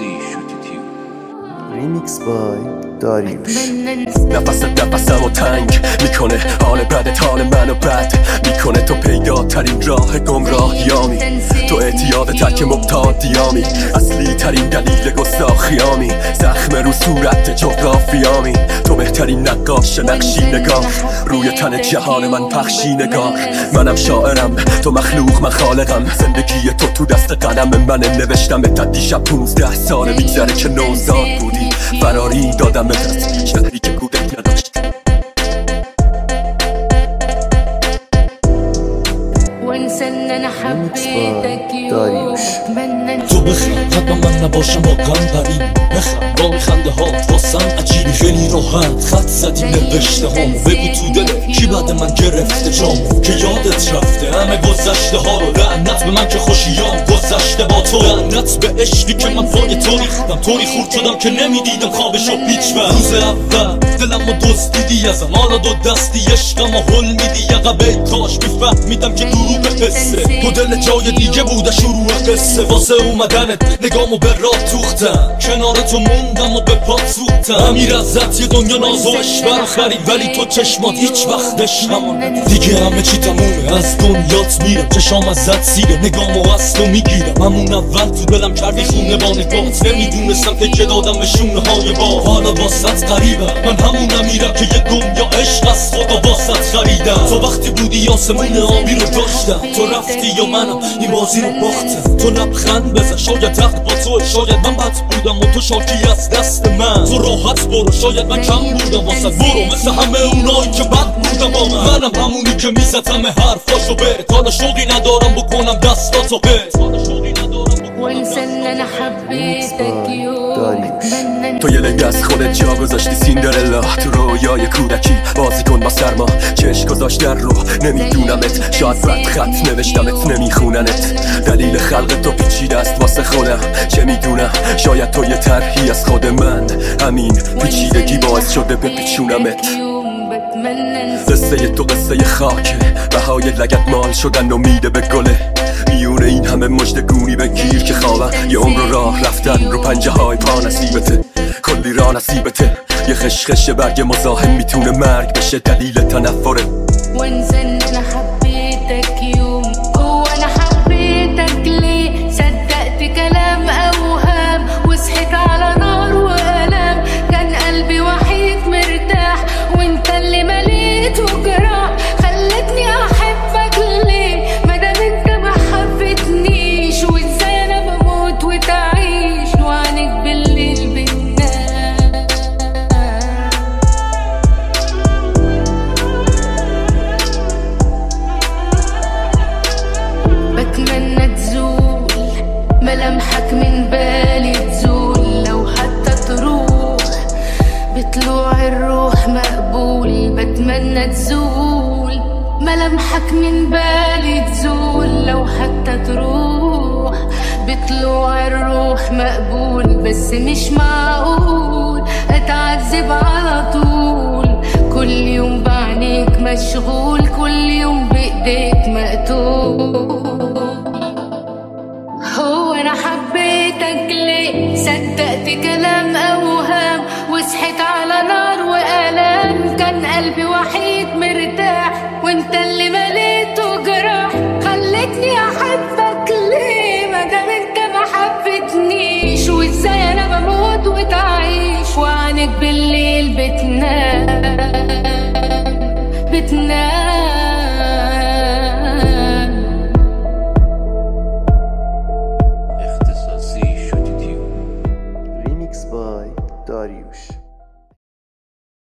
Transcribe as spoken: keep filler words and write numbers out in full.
ریمیکس بای داریوش. نفست نفسمو تنگ میکنه، حال بد حال منو بد میکنه. تو پیدا ترین راه گمراهیامی، تو اعتیاد ترک مبتادیامی، اصلی ترین دلیل گستاخیامی، زخم رو صورت جغرافیامی. تو بهترین نقاش نقشی نگاه، روی تن جهان من پخشی نگاه. منم شاعرم تو مخلوق، من خالقم. زندگی تو تو دست قلم منه، نوشتم تا دیشب پونزده ساله میگذره که نوزاد بودی. فراری دادم به دست شهری که کودک نداشت. وانسى ان انا حبيتك يوم اتمنى تو بخند حتما من نباشم واقعا پریم. بخند با خنده هات واسم عجیبی، خیلی راحت خط زدی نوشته هامو. بگو تو دلت کی بعد من گرفته جامو، که یادت رفته همه گذشته ها رو. لعنت به من که خوشیام گذشته با تو، لعنت به عشقی که من پای تو ریختم. طوری خورد شدم که نمیدیدم خوابشو هیچ وقت. روز اول دلمو دزدیدی ازم، حالا دو دستی عشقمو هل میدی عقب. ای کاش میفهمیدم که دروغ قصه، تو دل جای دیگه بوده شروع قصه. واسه اومدنت نگامو به راه توختم، کنار تو موندم و به پات سوختم. امیر ازت یه دنیا ناز و عشق خرید، ولی تو چشمات هیچ وقتش نماند. دیگه همه چی تمومه، از دنیات میرم، چشام ازت سیره، نگامو از تو میگیرم. همون اول تو دلم کردی خونه با نگات، نمیدونستم که دادم به شونه های با. حالا واسط غریبم، من همون امیرم که یه دنیا عشق از خدا واسط خریدم. تو وقتی بودی آسمون آبی رو داشتم، تو رفتی و منم این بازی رو باختم. تو لبخند بزن، شاید تخت با تو، شاید من بد بودم و تو شاکی از دست من. تو راحت برو، شاید من کم بودم واسه برو، مثل همه اونایی که بد بودم با من. منم همونی که میزد همه حرفاشو بهت، حالا شوقی ندارم بکنم دستاتو بهت. وانسى ان انا حبيتك يوم اتمنى تو یه لنگ از خودت جا گذاشتی سیندرلا، تو رویای کودکی بازی کن با سرما. چشم گذاشت در رو نمیدونمت، شاید بد خط نوشتمت نمیخوننت. دلیل خلق تو پیچیده است واسه خودم، چه میدونم شاید تو یه طرحی از خود من. همین پیچیدگی باعث شده بپیچونمت. قصه تو قصه خاکه، بهای لگت مال شدن امیده به گله. میونه این همه مژدگونی بگیر که خوابم، یه عمر راه رفتن رو پنجه های پا نصیبته. کلی راه نصیبته، یه خشخش برگ مزاحم میتونه مرگ بشه دلیل تنفره. وانسى ان انا حبيتك يوم، هو انا حبيتك ليه؟ صدقت كلام اوهام وصحيت على نار والام. كان قلبي وحيد مرتاح وانت اللي مليته جراح. خلتني احبك ليه مادام انت ما حبيتنيش؟ وازاي انا بموت وتعيش وعنك بالليل بتنام. بتمنى تزول ملامحك من بالي، تزول لو حتى تروح بطلوع الروح مقبول. بتمنى تزول ملامحك من بالي، تزول لو حتى تروح بطلوع الروح مقبول. بس مش معقول اتعذب على طول، كل يوم بعينيك مشغول، كل يوم بايديك مقتول. هو انا حبيتك ليه؟ صدقت كلام اوهام وصحيت على نار والام. كان قلبي وحيد مرتاح وانت اللي مليته جراح. خلتني احبك ليه مادام انت ما حبيتنيش؟ وازاي انا بموت وتعيش وعنك بالليل بتنام بتنام. ریمیکس بای داریوش.